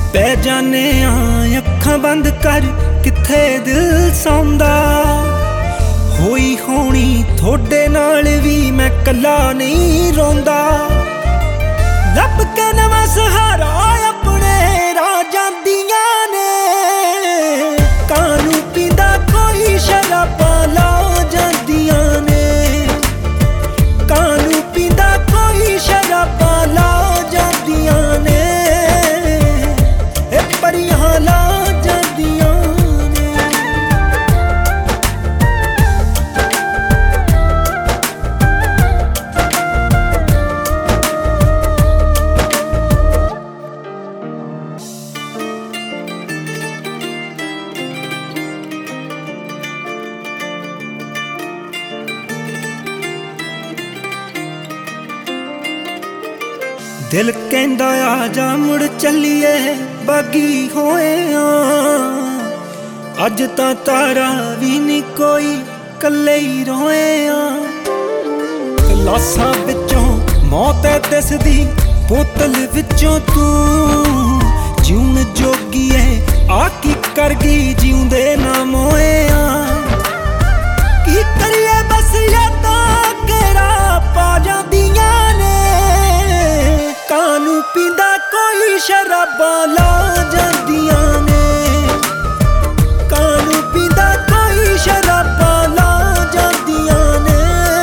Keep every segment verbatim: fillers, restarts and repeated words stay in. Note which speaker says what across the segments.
Speaker 1: पै जाने आ अखां बंद कर किथे दिल सौंदा। होई होनी थोड़े नाल भी मैं कला नहीं रोंदा। लब के नवां सहारा अपने राह जांदियां ने। कानू पींदा कोई शराबा ला जांदियां ने। कानू पींदा कोई शराबा ला जांदियां ने। ए परियां ला जांदियां ने। दिल कहंदा आजा मुड़ चलिए बागी होए आ। अज तां तारा भी नहीं कोई कल्ले ही रोए आ। लासां विचों मौत दिसदी बोतल विचों तू। जीउण जोगी है आ की कर गई जीउंदे ना मोए आ। की करिए बस यादां केरा पा जांदियां ने। कानू पींदा कोई शराबा ला जांदियां ने। कानू पींदा कोई शराबा ला जांदियां ने।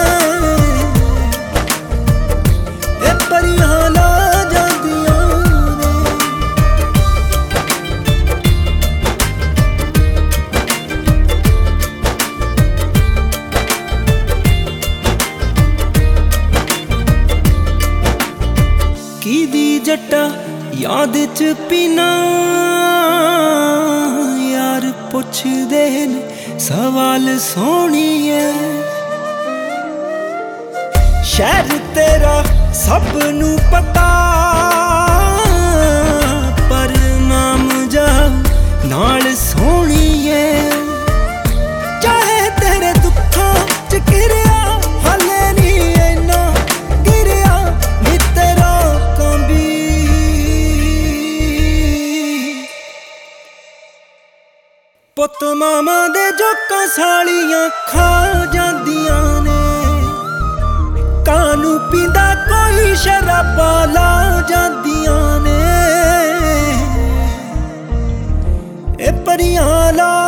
Speaker 1: ए परियां ला जांदियां ने। की दी जट्टा याद च पीना यार पुछदे ने सवाल सोहणीए। शहर तेरा सब नू पता पर नाम जा नाल सोहणीए। चाहे तेरे दुखों च घिरिया हाले नहीं इन्ना गिरिया नी तेरा कंबी। पुत मामा दे जोकां सालियां खा जांदियां ने। कानू पींदा कोई शराबा ला जांदियां ने। ए परियां ला